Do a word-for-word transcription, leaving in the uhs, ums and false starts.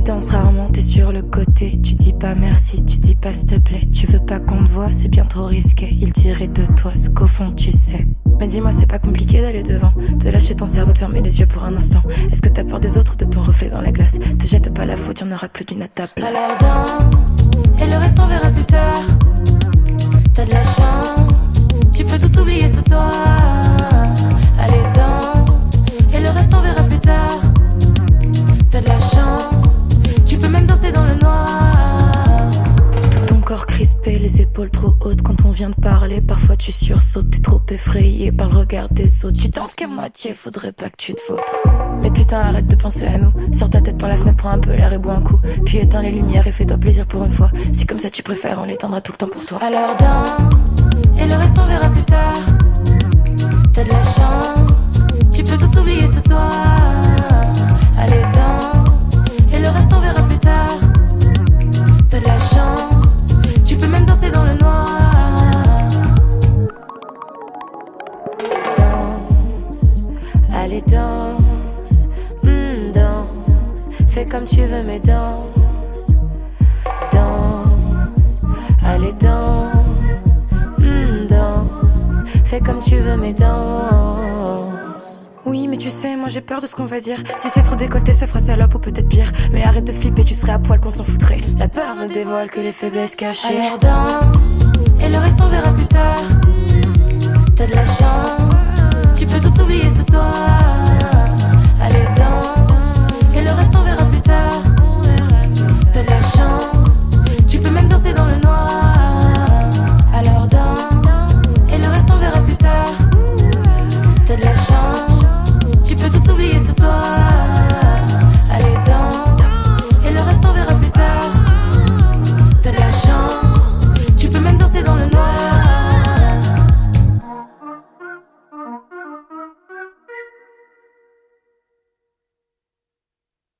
danses rarement, t'es sur le côté. Tu dis pas merci, tu dis pas s'il te plaît. Tu veux pas qu'on te voit, c'est bien trop risqué. Il dirait de toi ce qu'au fond tu sais. Mais dis-moi, c'est pas compliqué d'aller devant, de lâcher ton cerveau, de fermer les yeux pour un instant. Est-ce que t'as peur des autres, de ton reflet dans la glace? Te jette pas la faute, y'en aura plus d'une à ta place. Alors danse, et le reste on verra plus tard. T'as de la chance, tu peux tout oublier ce soir. Allez danse, et le reste on verra plus tard. T'as de la chance, tu peux même danser dans le noir. Tout ton corps crispé, les épaules trop hautes. Quand on vient de parler, parfois tu sursautes. T'es trop effrayé par le regard des autres. Tu danses qu'à moitié, faudrait pas que tu te vautres. Mais putain, arrête de penser à nous. Sors ta tête par la fenêtre, prends un peu l'air et bois un coup. Puis éteins les lumières et fais-toi plaisir pour une fois. Si comme ça tu préfères, on l'éteindra tout le temps pour toi. Alors danse, et le reste on verra plus tard. T'as de la chance, tu peux tout oublier ce soir. Allez danse, et le reste on verra plus tard. T'as de la chance, tu peux même danser dans le noir. Danse, allez danse, mm, danse. Fais comme tu veux mais danse. Danse, allez danse, mm, danse. Fais comme tu veux mais danse. Oui mais tu sais, moi j'ai peur de ce qu'on va dire. Si c'est trop décolleté ça fera salope ou peut-être pire. Mais arrête de flipper, tu serais à poil qu'on s'en foutrait. La peur me dévoile que les faiblesses cachées. Alors danse, et le reste on verra plus tard. T'as de la chance, tu peux tout oublier ce soir. Allez danse, et le reste on verra plus tard. T'as de la chance, tu peux même danser dans le noir. Alors danse, et le reste on verra plus tard. T'as de la chance, tu peux tout oublier ce soir.